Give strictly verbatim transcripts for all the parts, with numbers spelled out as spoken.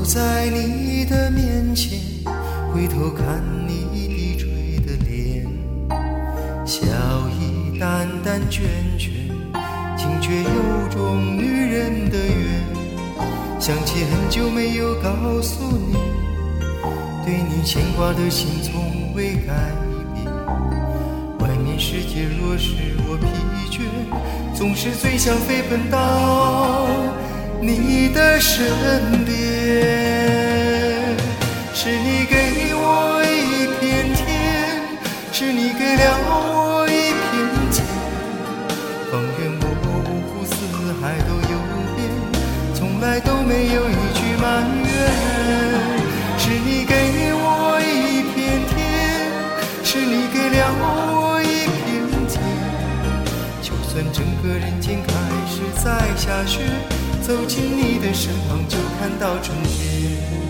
在你的面前，回头看你低垂的脸，笑意淡淡倦倦，情却有种女人的缘。想起很久没有告诉你，对你牵挂的心从未改变。外面世界若使我疲倦，总是最想飞奔到你的身边。是你给我一片天，是你给了我一片天，放眼我五湖四海都有变，从来都没有一句埋怨。是你给我一片天，是你给了我一片天，就算整个人间开始在下雪，走进你的身旁就看到春天。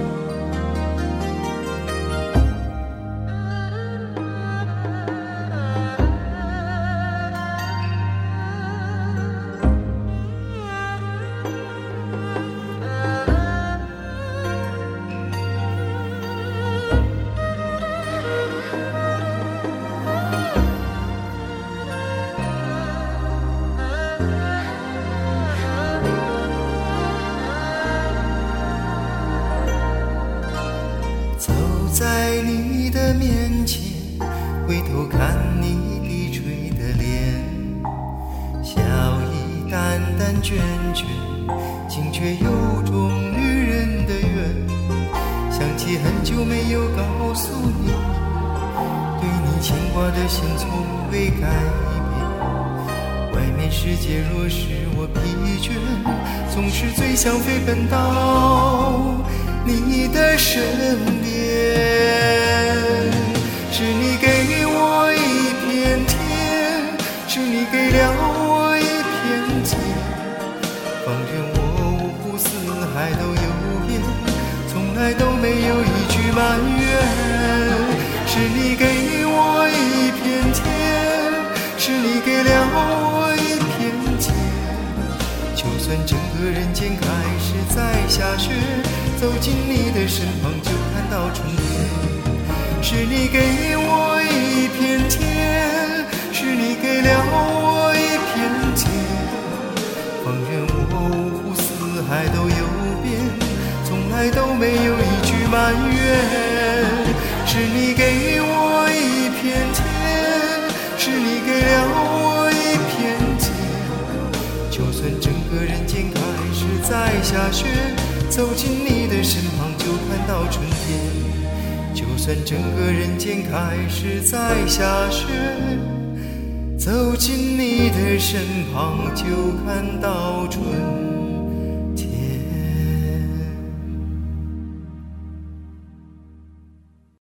在你的面前，回头看你低垂的脸，笑意淡淡倦倦，情却有种女人的缘。想起很久没有告诉你，对你牵挂的心从未改变。外面世界若使我疲倦，总是最想飞奔到你的身边。是你给我一片天，是你给了我一片天，放任我五湖四海都有变，从来都没有一句埋怨。是你给我一片天，是你给了我一片天，就算整个人间开始在下雪，走进你的身旁就看到春天。是你给我一片天，是你给了我一片天，放任我五湖四海都有变，从来都没有一句埋怨。是你给我一片天，是你给了我一片天，就算整个人间开始在下雪，走进你的身旁就看到春天。就算整个人间开始在下雪，走进你的身旁就看到春天。